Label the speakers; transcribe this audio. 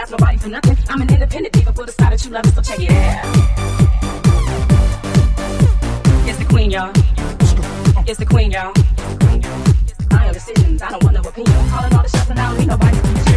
Speaker 1: ask nobody for nothing. I'm an independent diva for the style that you love, so check it out. It's the queen, y'all. It's the queen, y'all. I have decisions, I don't want no opinion. I'm calling all the shots and I don't need nobody.